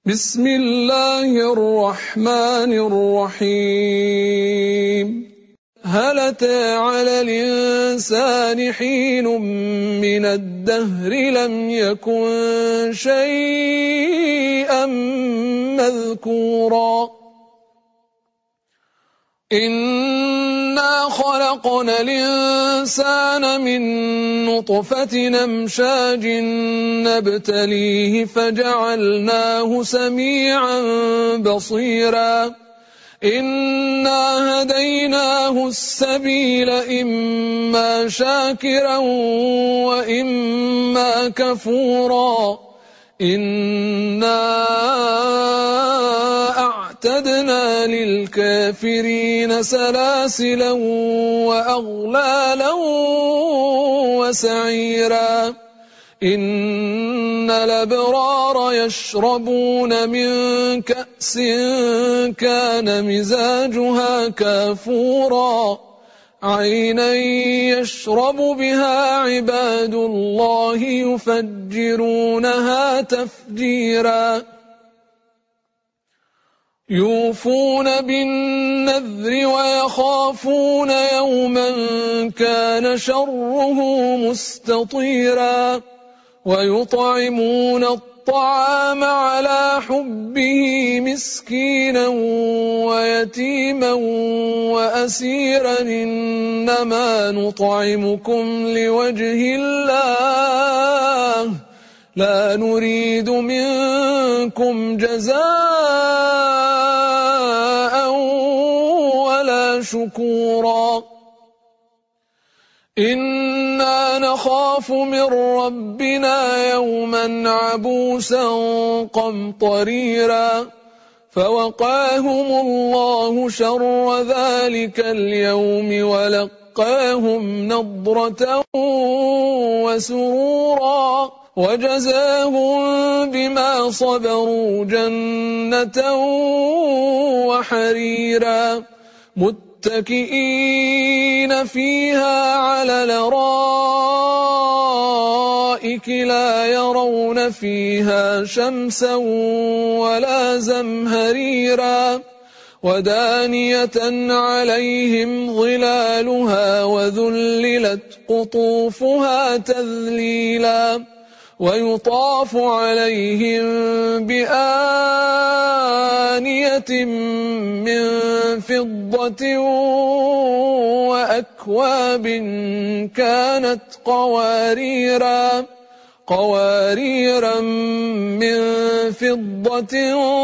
بسم الله الرحمن الرحيم. هل أتى على الإنسان حين من الدهر لم يكن شيئا مذكورا إنا خلقنا الإنسان من نطفة أمشاج نبتليه فجعلناه سميعا بصيرا إنا هديناه السبيل إما شاكرا وإما كفورا إنا أعتدنا للكافرين سلاسلا وأغلالا وسعيرا إن الأبرار يشربون من كأس كان مزاجها كافورا عينا يشرب بها عباد الله يفجرونها تفجيرا يوفون بالنذر ويخافون يوما كان شره مستطيرا ويطعمون الطعام على حبه مسكينا ويتيما وأسيرا إنما نطعمكم لوجه الله لا نريد منكم جزاء ولا شكورا إنا نخاف من ربنا يوما عبوسا قمطريرا فوقاهم الله شر ذلك اليوم ولقاهم نضرة وسرورا وجزاهم بما صبروا جنة وحريرا متكئين فيها على الأرائك لا يرون فيها شمسا ولا زمهريرا ودانية عليهم ظلالها وذللت قطوفها تذليلا ويطاف عليهم بآنية من فضة وأكواب كانت قواريرا من فضة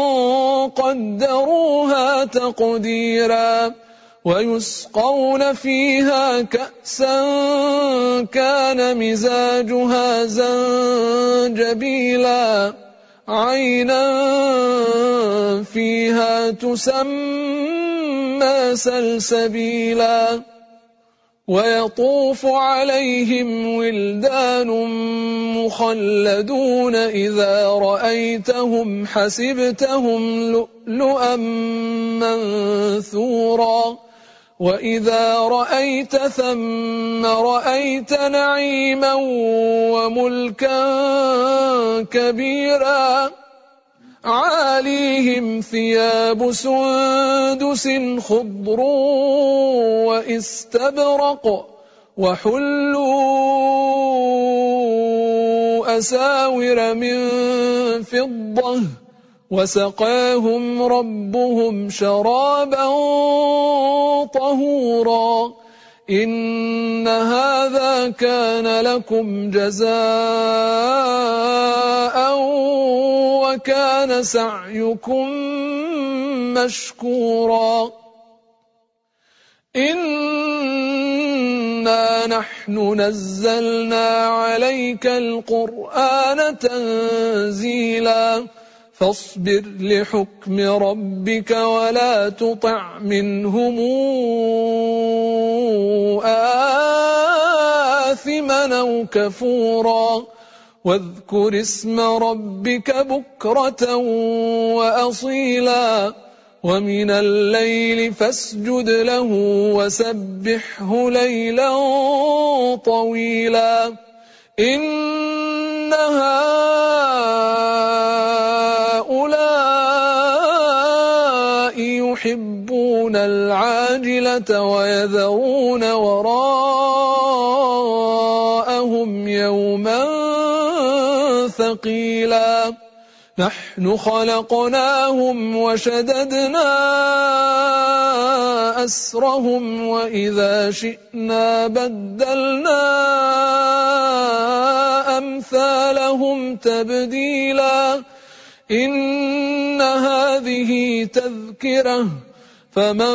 قدروها تقديرا ويسقون فيها كأسا كان مزاجها زنجبيلا عينا فيها تسمى سلسبيلا ويطوف عليهم ولدان مخلدون إذا رأيتهم حسبتهم لؤلؤا منثورا وإذا رأيت ثم رأيت نعيما وملكا كبيرا عاليهم ثياب سندس خضر واستبرق وحلوا أساور من فضة وسقاهم ربهم شرابا طهورا إن هذا كان لكم جزاء وكان سعيكم مشكورا إنا نحن نزلنا عليك القرآن تنزيلا فاصبر لحكم ربك ولا تطع منهم آثما أو كفورا واذكر اسم ربك بكرة وأصيلا ومن الليل فاسجد له وسبحه ليلا طويلا إن هؤلاء يحبون العاجلة ويذرون وراءهم يوما ثقيلا نحن خلقناهم وشددنا أسرهم وإذا شئنا بدلنا أمثالهم تبديلا إن هذه تذكرة فمن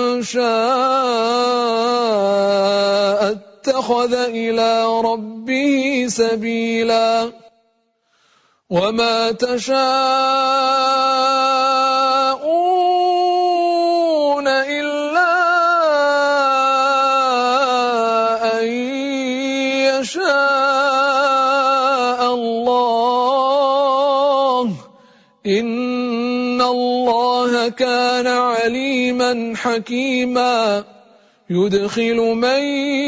شاء اتخذ إلى ربه سبيلا وما تشاءون إلا أن يشاء الله إن الله كان عليما حكيما يدخل من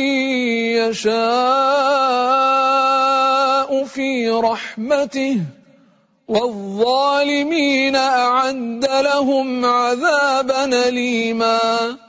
يشاء في رحمته والظالمين أعد لهم عذابا أليما